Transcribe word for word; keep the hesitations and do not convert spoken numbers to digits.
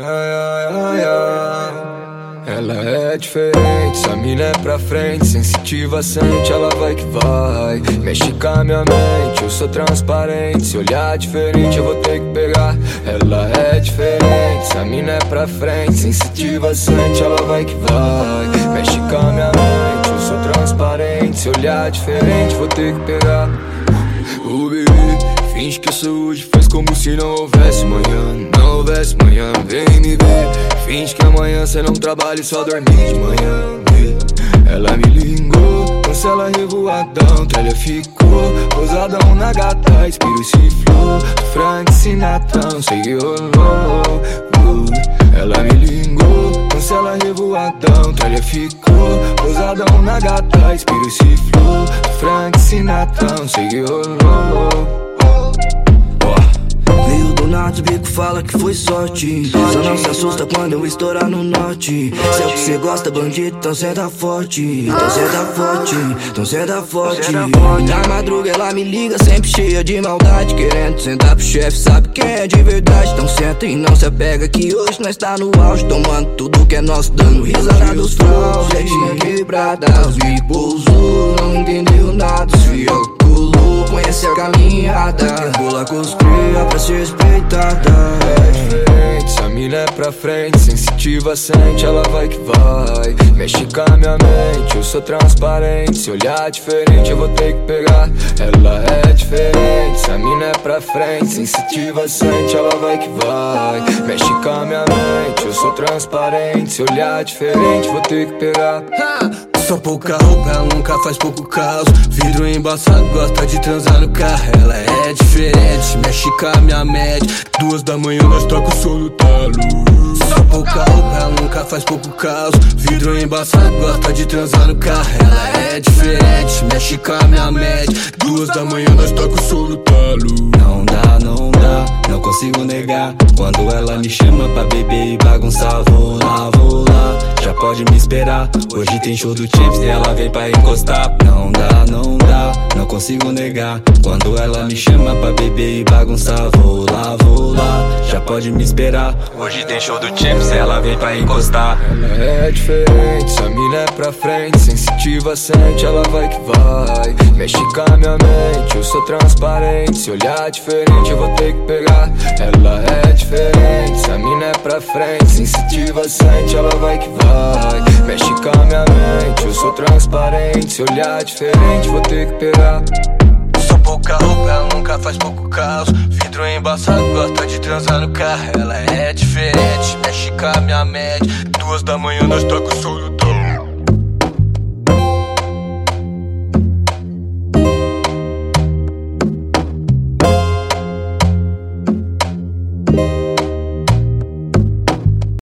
Ai, ai, ai, ai. Ela é diferente, essa mina é pra frente. Sensitiva, sente, ela vai que vai. Mexe com a minha mente, eu sou transparente. Se olhar diferente eu vou ter que pegar. Ela é diferente, essa mina é pra frente. Sensitiva, sente, ela vai que vai. Mexe com a minha mente, eu sou transparente. Se olhar diferente vou ter que pegar. O bebê finge que essa hoje faz como se não houvesse manhã. Não houvesse manhã, vem me ver. Finge que amanhã cê não trabalha e só dorme de manhã. Ela me ligou, cancela revoadão. Trelha ficou, pousadão na gata. Espírito cifrou, Frank Sinatra, sei que rolou. Ela me ligou, cancela revoadão. Trelha ficou, pousadão na gata. Espírito cifrou, Frank Sinatra, sei que rolou. Veio do nada, o bico fala que foi sorte. Só não se assusta quando eu estourar no norte. Se é o que cê gosta, bandido, então cê tá forte. Então cê tá forte, então cê tá forte. Na madruga ela me liga, sempre cheia de maldade. Querendo sentar pro chefe, sabe quem é de verdade. Então senta e não se apega que hoje nós tá no auge. Tomando tudo que é nosso, dando risada dos fraudes. Jetinha quebrada, os bico pousou. Não entendeu nada, os fiel colou. Conhece a caminhada, rebola com os cria pra ser respeitada. É diferente, essa mina é pra frente. Sensitiva, sente, ela vai que vai. Mexe com a minha mente, eu sou transparente. Se olhar diferente eu vou ter que pegar. Ela é diferente, essa mina é pra frente. Sensitiva, sente, ela vai que vai. Mexe com a minha mente, eu sou transparente. Se olhar diferente vou ter que pegar. Só pouca roupa, ela nunca faz pouco caos. Vidro embaçado, gosta de transar no carro. Ela é diferente, mexe com a minha média. Duas da manhã nós toca o som no talo. Só pouca roupa, ela nunca faz pouco caos. Vidro embaçado, gosta de transar no carro. Ela é diferente, mexe com a minha média. Duas da manhã nós toca o som no talo. Não dá, não dá, não consigo negar. Quando ela me chama pra beber e bagunçar, vou lá, vou lá. Já pode me esperar, hoje tem show do Chips e ela vem pra encostar. Não dá, não dá, não consigo negar. Quando ela me chama pra beber e bagunçar, vou lá, vou lá. Já pode me esperar, hoje tem show do Chips e ela vem pra encostar. Ela é diferente, essa mina é pra frente. Sensitiva, sente, ela vai que vai. Mexe com a minha mente, eu sou transparente. Se olhar diferente eu vou ter que pegar. Ela é diferente, essa mina é pra frente. Sensitiva, sente, ela vai que vai. Mexe com a minha mente, eu sou transparente. Se olhar diferente vou ter que pegar. Só pouca roupa, ela nunca faz pouco caos. Vidro embaçado, gosta de transar no carro. Ela é diferente, mexe com a minha média. Duas da manhã nós toca o som no